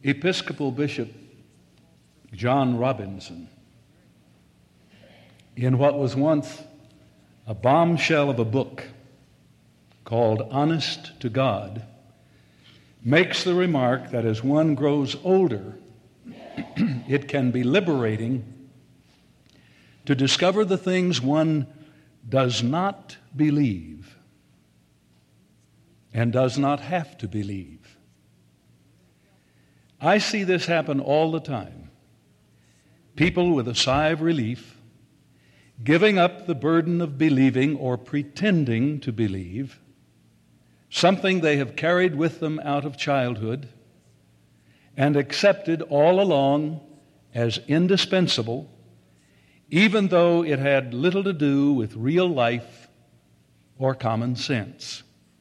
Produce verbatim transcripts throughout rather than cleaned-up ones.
Episcopal Bishop John Robinson, in what was once a bombshell of a book called Honest to God, makes the remark that as one grows older, it can be liberating to discover the things one does not believe and does not have to believe. I see this happen all the time. People with a sigh of relief, giving up the burden of believing or pretending to believe something they have carried with them out of childhood and accepted all along as indispensable, even though it had little to do with real life or common sense.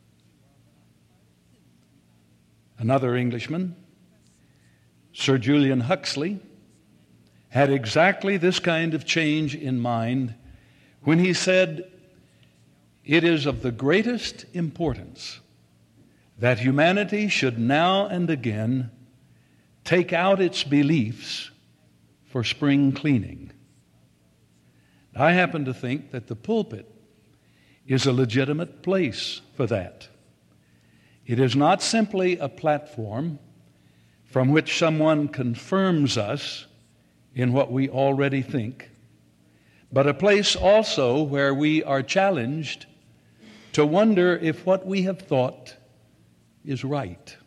Another Englishman, Sir Julian Huxley, had exactly this kind of change in mind when he said, "It is of the greatest importance that humanity should now and again take out its beliefs for spring cleaning." I happen to think that the pulpit is a legitimate place for that. It is not simply a platform from which someone confirms us in what we already think, but a place also where we are challenged to wonder if what we have thought is right.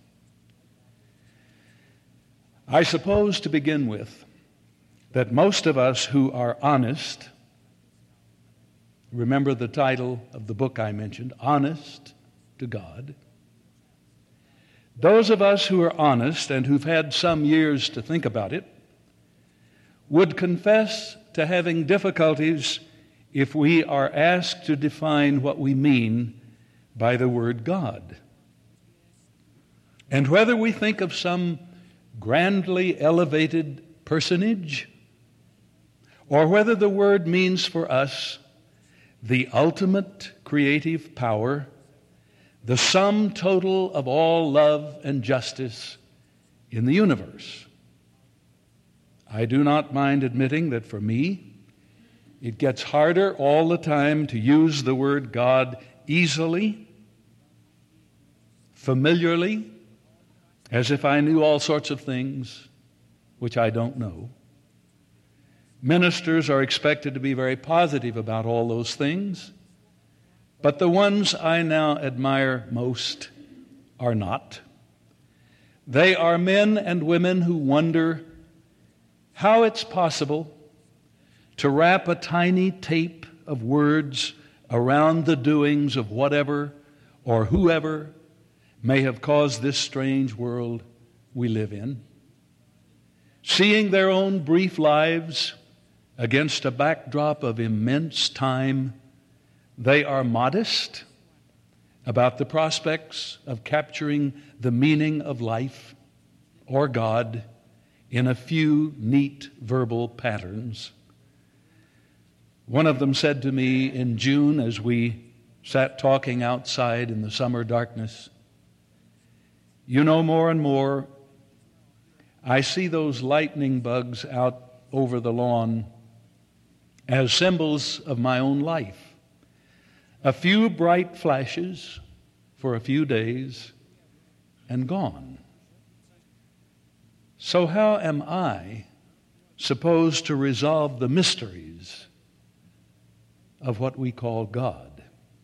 I suppose, to begin with, that most of us who are honest, remember the title of the book I mentioned, Honest to God, those of us who are honest and who've had some years to think about it would confess to having difficulties if we are asked to define what we mean by the word God. And whether we think of some grandly elevated personage, or whether the word means for us the ultimate creative power, the sum total of all love and justice in the universe. I do not mind admitting that for me, it gets harder all the time to use the word God easily, familiarly, as if I knew all sorts of things which I don't know. Ministers are expected to be very positive about all those things, but the ones I now admire most are not. They are men and women who wonder how it's possible to wrap a tiny tape of words around the doings of whatever or whoever may have caused this strange world we live in. Seeing their own brief lives against a backdrop of immense time, they are modest about the prospects of capturing the meaning of life or God in a few neat verbal patterns. One of them said to me in June as we sat talking outside in the summer darkness, "You know, more and more, I see those lightning bugs out over the lawn as symbols of my own life. A few bright flashes for a few days and gone. So how am I supposed to resolve the mysteries of what we call God?"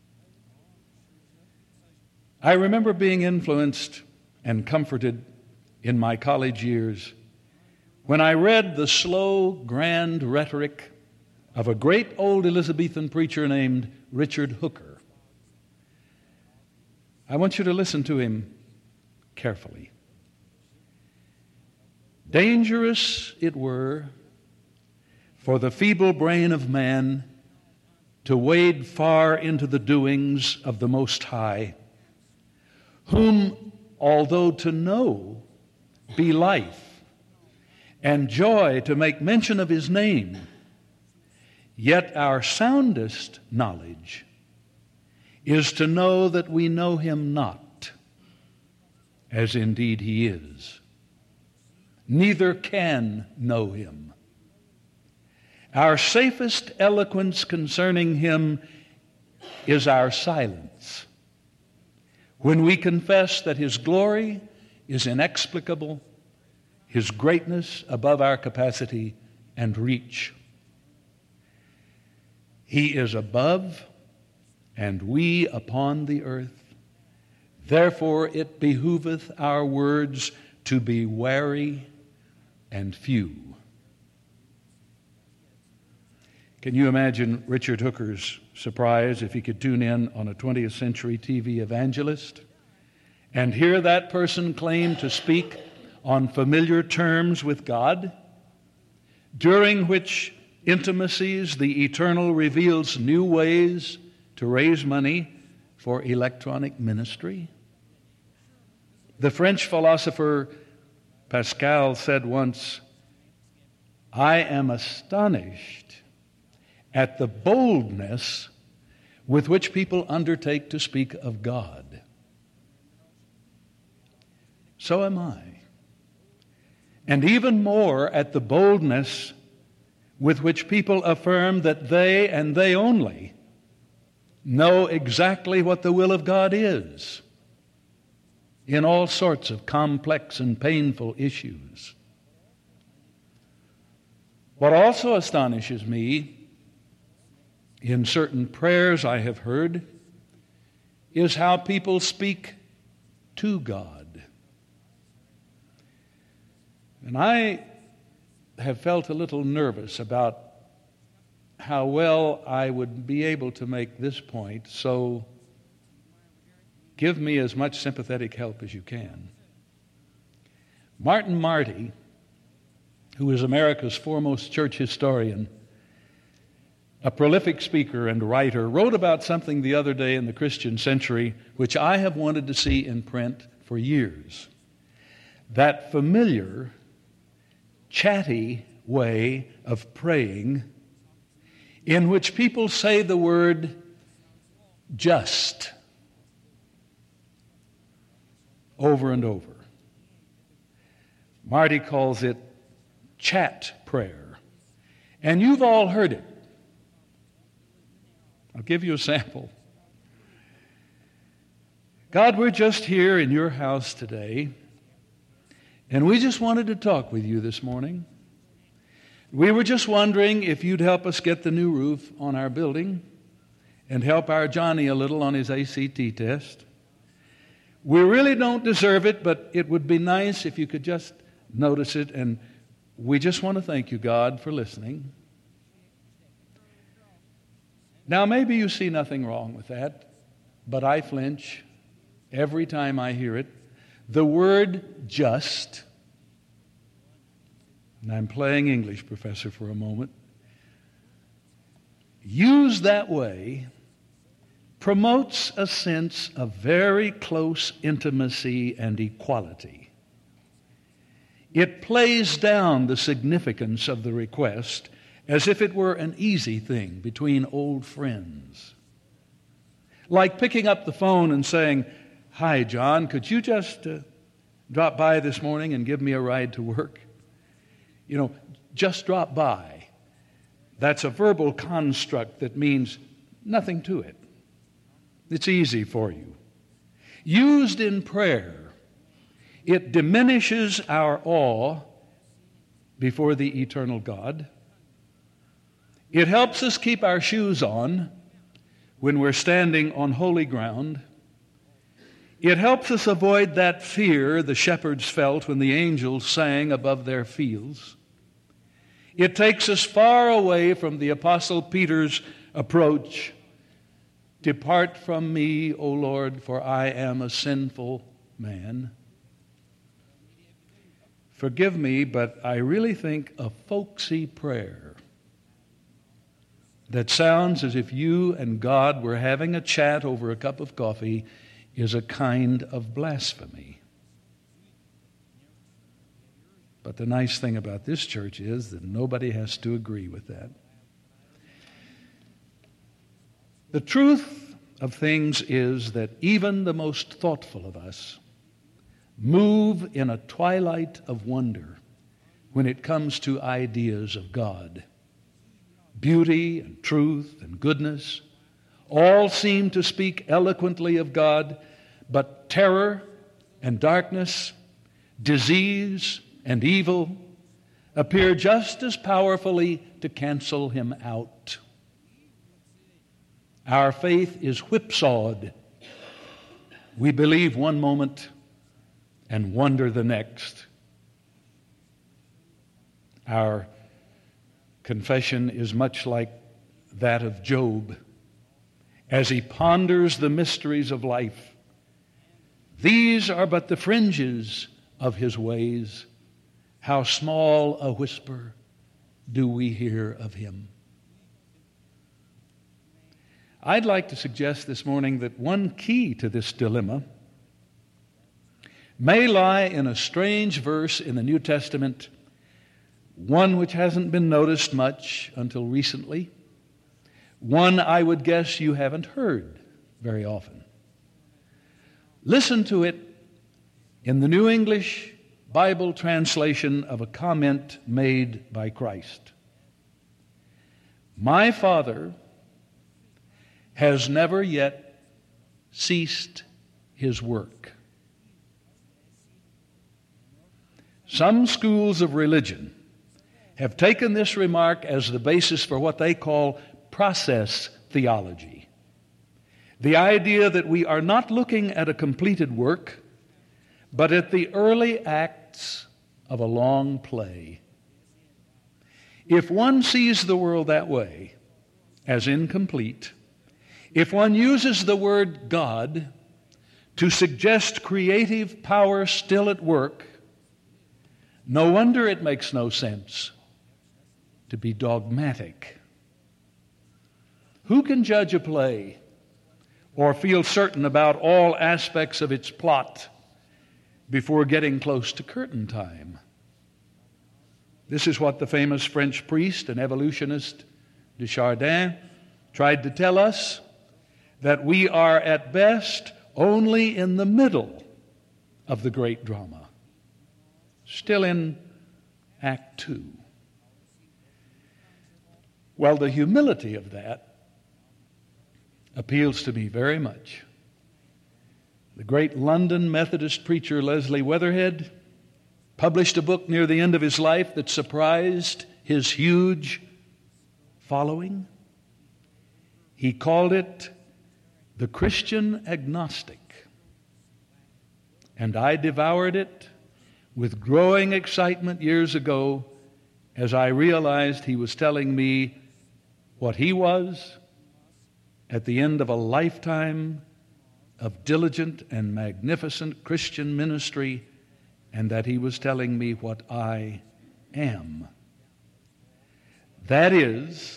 I remember being influenced and comforted in my college years when I read the slow, grand rhetoric of a great old Elizabethan preacher named Richard Hooker. I want you to listen to him carefully. "Dangerous it were for the feeble brain of man to wade far into the doings of the Most High, whom, although to know be life, and joy to make mention of his name, yet our soundest knowledge is to know that we know him not, as indeed he is. neither can know him. Our safest eloquence concerning him is our silence. When we confess that his glory is inexplicable, his greatness above our capacity and reach. He is above, and we upon the earth. Therefore it behooveth our words to be wary and few. Can you imagine Richard Hooker's surprise if he could tune in on a twentieth century T V evangelist and hear that person claim to speak on familiar terms with God, during which intimacies the Eternal reveals new ways to raise money for electronic ministry? The French philosopher Pascal said once, "I am astonished at the boldness with which people undertake to speak of God." So am I. And even more at the boldness with which people affirm that they and they only know exactly what the will of God is in all sorts of complex and painful issues. What also astonishes me in certain prayers I have heard is how people speak to God. And I have felt a little nervous about how well I would be able to make this point, so give me as much sympathetic help as you can. Martin Marty, who is America's foremost church historian, a prolific speaker and writer, wrote about something the other day in the Christian Century which I have wanted to see in print for years. That familiar, chatty way of praying in which people say the word just over and over. Marty calls it chat prayer. And you've all heard it. I'll give you a sample. God, we're just here in your house today, and we just wanted to talk with you this morning. We were just wondering if you'd help us get the new roof on our building and help our Johnny a little on his A C T test. We really don't deserve it, but it would be nice if you could just notice it, and we just want to thank you, God, for listening. Now, maybe you see nothing wrong with that, but I flinch every time I hear it. The word just, and I'm playing English professor for a moment, used that way promotes a sense of very close intimacy and equality. It plays down the significance of the request as if it were an easy thing between old friends. Like picking up the phone and saying, "Hi, John, could you just uh, drop by this morning and give me a ride to work?" You know, just drop by. That's a verbal construct that means nothing to it. It's easy for you. Used in prayer, it diminishes our awe before the eternal God. It helps us keep our shoes on when we're standing on holy ground. It helps us avoid that fear the shepherds felt when the angels sang above their fields. It takes us far away from the Apostle Peter's approach. "Depart from me, O Lord, for I am a sinful man." Forgive me, but I really think a folksy prayer that sounds as if you and God were having a chat over a cup of coffee is a kind of blasphemy. But the nice thing about this church is that nobody has to agree with that. The truth of things is that even the most thoughtful of us move in a twilight of wonder when it comes to ideas of God. Beauty and truth and goodness all seem to speak eloquently of God, but terror and darkness, disease and evil appear just as powerfully to cancel him out. Our faith is whipsawed. We believe one moment and wonder the next. Our confession is much like that of Job as he ponders the mysteries of life. These are but the fringes of his ways. How small a whisper do we hear of him. I'd like to suggest this morning that one key to this dilemma may lie in a strange verse in the New Testament, one which hasn't been noticed much until recently, one I would guess you haven't heard very often. Listen to it in the New English Bible translation of a comment made by Christ. My Father has never yet ceased his work. Some schools of religion have taken this remark as the basis for what they call process theology. The idea that we are not looking at a completed work, but at the early acts of a long play. If one sees the world that way, as incomplete, if one uses the word God to suggest creative power still at work, no wonder it makes no sense to be dogmatic. Who can judge a play or feel certain about all aspects of its plot before getting close to curtain time? This is what the famous French priest and evolutionist Desjardins tried to tell us, that we are at best only in the middle of the great drama, still in Act Two. Well, the humility of that appeals to me very much. The great London Methodist preacher Leslie Weatherhead published a book near the end of his life that surprised his huge following. He called it The Christian Agnostic. And I devoured it with growing excitement years ago as I realized he was telling me what he was at the end of a lifetime of diligent and magnificent Christian ministry, and that he was telling me what I am. That is,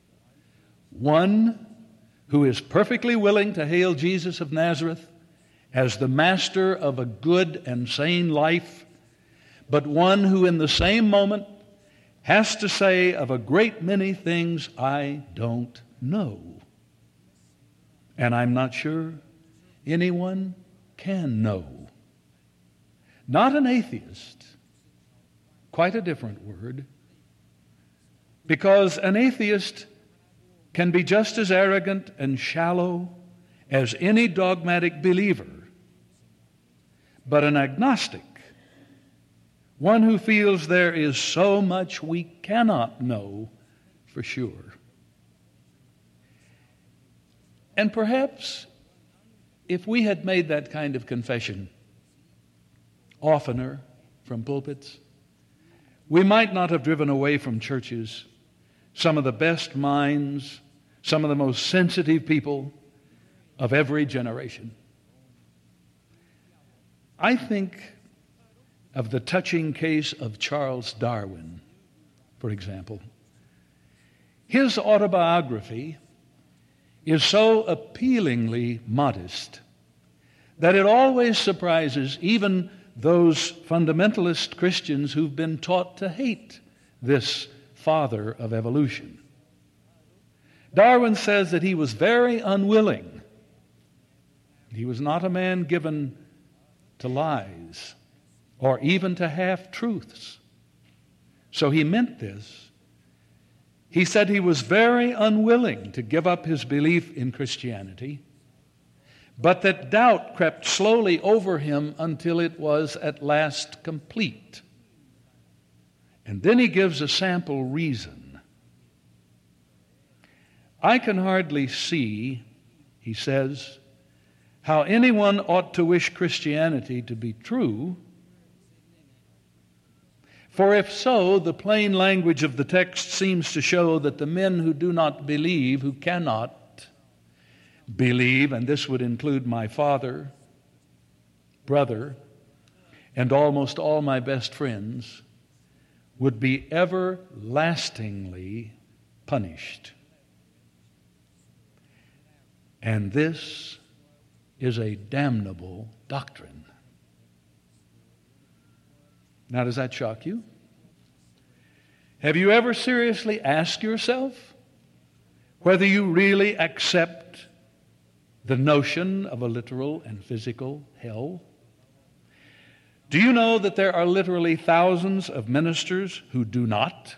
one who is perfectly willing to hail Jesus of Nazareth as the master of a good and sane life, but one who in the same moment has to say of a great many things, I don't know. And I'm not sure anyone can know. Not an atheist, quite a different word, because an atheist can be just as arrogant and shallow as any dogmatic believer. But an agnostic, one who feels there is so much we cannot know for sure. And perhaps if we had made that kind of confession oftener from pulpits, we might not have driven away from churches some of the best minds, some of the most sensitive people of every generation. I think of the touching case of Charles Darwin, for example. His autobiography is so appealingly modest that it always surprises even those fundamentalist Christians who've been taught to hate this father of evolution. Darwin says that he was very unwilling. He was not a man given to lies or even to half-truths. So he meant this. He said he was very unwilling to give up his belief in Christianity, but that doubt crept slowly over him until it was at last complete. And then he gives a sample reason. I can hardly see, he says, how anyone ought to wish Christianity to be true. For if so, the plain language of the text seems to show that the men who do not believe, who cannot believe, and this would include my father, brother, and almost all my best friends, would be everlastingly punished. And this is a damnable doctrine. Now, does that shock you? Have you ever seriously asked yourself whether you really accept the notion of a literal and physical hell? Do you know that there are literally thousands of ministers who do not,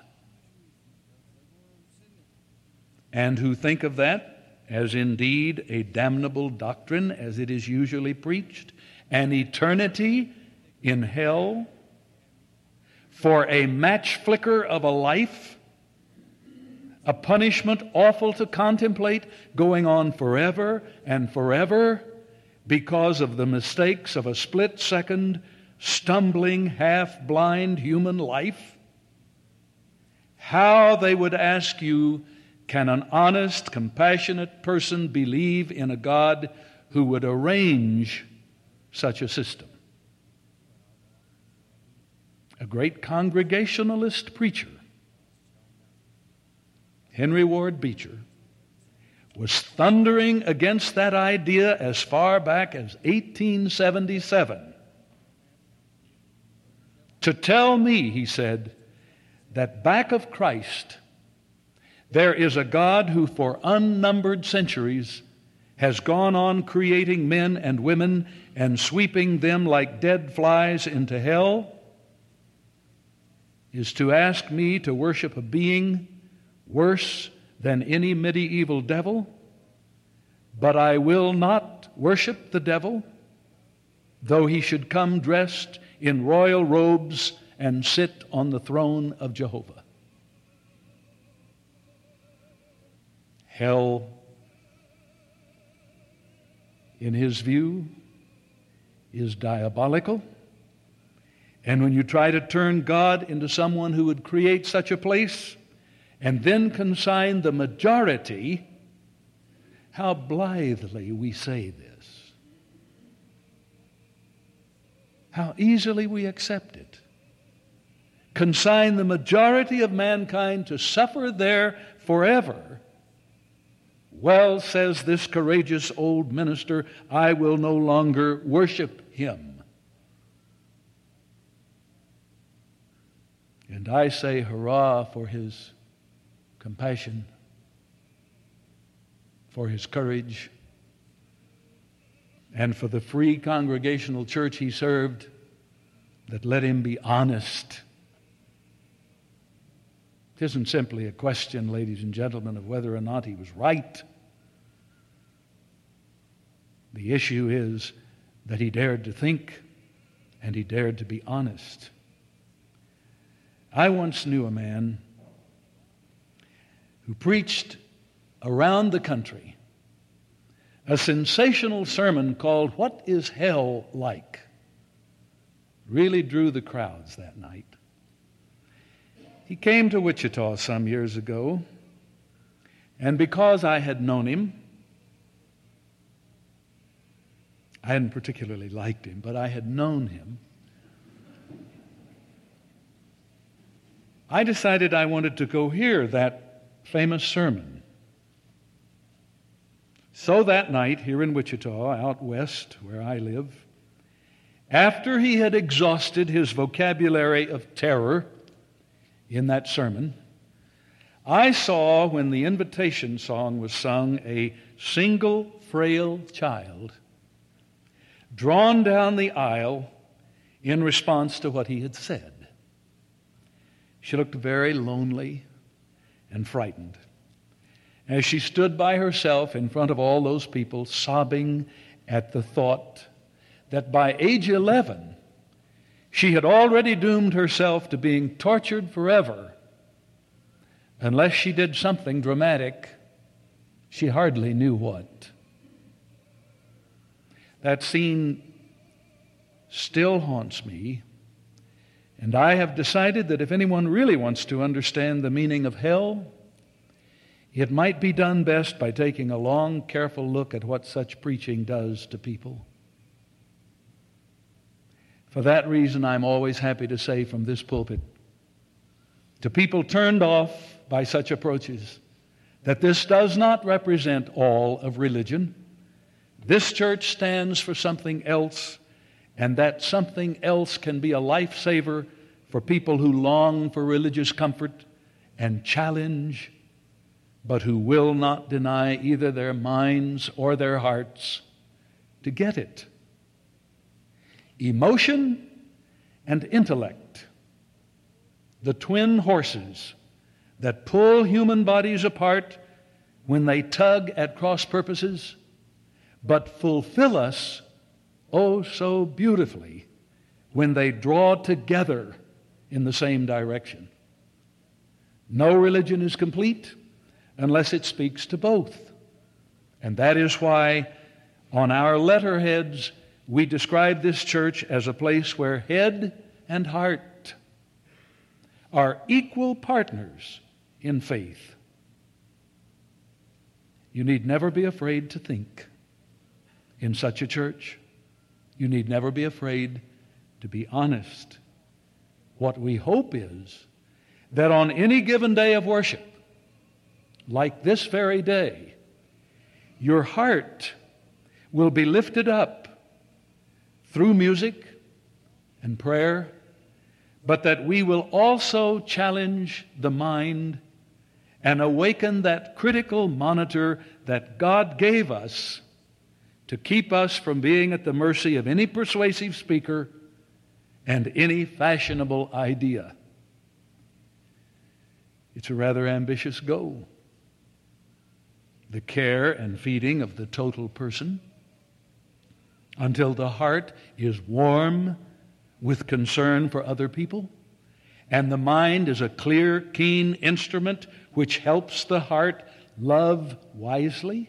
and who think of that as indeed a damnable doctrine as it is usually preached, an eternity in hell for a match flicker of a life, a punishment awful to contemplate, going on forever and forever because of the mistakes of a split-second, stumbling, half-blind human life? How, they would ask you, can an honest, compassionate person believe in a God who would arrange such a system? A great Congregationalist preacher, Henry Ward Beecher, was thundering against that idea as far back as eighteen seventy-seven. To tell me, he said, that back of Christ there is a God who for unnumbered centuries has gone on creating men and women and sweeping them like dead flies into hell, is to ask me to worship a being worse than any medieval devil. But I will not worship the devil, though he should come dressed in royal robes and sit on the throne of Jehovah. Hell, in his view, is diabolical. And when you try to turn God into someone who would create such a place and then consign the majority, how blithely we say this. How easily we accept it. Consign the majority of mankind to suffer there forever. Well, says this courageous old minister, I will no longer worship him. And I say hurrah for his compassion, for his courage, and for the free Congregational church he served that let him be honest. It isn't simply a question, ladies and gentlemen, of whether or not he was right. The issue is that he dared to think and he dared to be honest. I once knew a man who preached around the country a sensational sermon called What is Hell Like? Really drew the crowds that night. He came to Wichita some years ago, and because I had known him, I hadn't particularly liked him, but I had known him, I decided I wanted to go hear that famous sermon. So that night, here in Wichita, out west where I live, after he had exhausted his vocabulary of terror in that sermon, I saw, when the invitation song was sung, a single frail child drawn down the aisle in response to what he had said. She looked very lonely and frightened as she stood by herself in front of all those people, sobbing at the thought that by age eleven, she had already doomed herself to being tortured forever unless she did something dramatic. She hardly knew what. That scene still haunts me, and I have decided that if anyone really wants to understand the meaning of hell, it might be done best by taking a long, careful look at what such preaching does to people. For that reason, I'm always happy to say from this pulpit to people turned off by such approaches that this does not represent all of religion. This church stands for something else, and that something else can be a lifesaver for people who long for religious comfort and challenge, but who will not deny either their minds or their hearts to get it. Emotion and intellect, the twin horses that pull human bodies apart when they tug at cross purposes, but fulfill us oh so beautifully when they draw together in the same direction. No religion is complete unless it speaks to both. And that is why on our letterheads we describe this church as a place where head and heart are equal partners in faith. You need never be afraid to think in such a church. You need never be afraid to be honest. What we hope is that on any given day of worship, like this very day, your heart will be lifted up through music and prayer, but that we will also challenge the mind and awaken that critical monitor that God gave us to keep us from being at the mercy of any persuasive speaker and any fashionable idea. It's a rather ambitious goal. The care and feeding of the total person until the heart is warm with concern for other people, and the mind is a clear, keen instrument which helps the heart love wisely.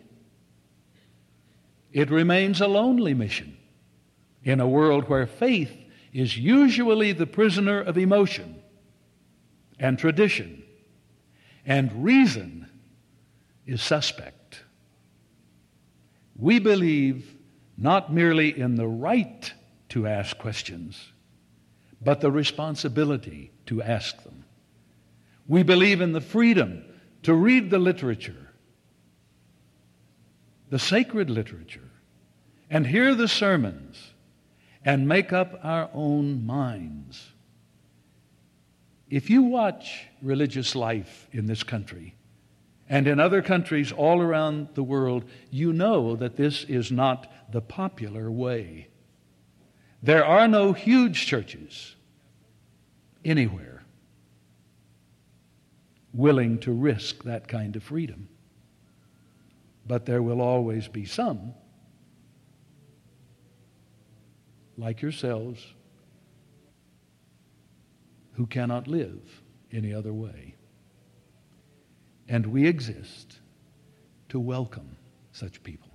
It remains a lonely mission in a world where faith is usually the prisoner of emotion and tradition, and reason is suspect. We believe not merely in the right to ask questions, but the responsibility to ask them. We believe in the freedom to read the literature, the sacred literature, and hear the sermons, and make up our own minds. If you watch religious life in this country and in other countries all around the world, you know that this is not the popular way. There are no huge churches anywhere willing to risk that kind of freedom. But there will always be some, like yourselves, who cannot live any other way. And we exist to welcome such people.